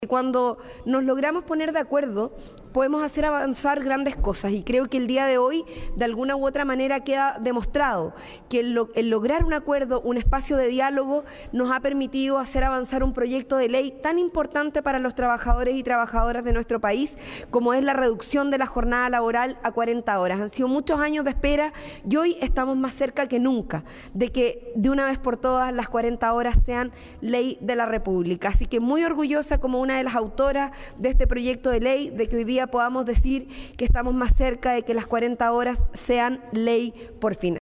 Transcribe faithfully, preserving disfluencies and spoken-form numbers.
Cuando nos logramos poner de acuerdo, podemos hacer avanzar grandes cosas y creo que el día de hoy, de alguna u otra manera, queda demostrado que el, lo, el lograr un acuerdo, un espacio de diálogo, nos ha permitido hacer avanzar un proyecto de ley tan importante para los trabajadores y trabajadoras de nuestro país como es la reducción de la jornada laboral a cuarenta horas. Han sido muchos años de espera y hoy estamos más cerca que nunca de que de una vez por todas las cuarenta horas sean ley de la República. Así que muy orgullosa como una de las autoras de este proyecto de ley, de que hoy día podamos decir que estamos más cerca de que las cuarenta horas sean ley por fin.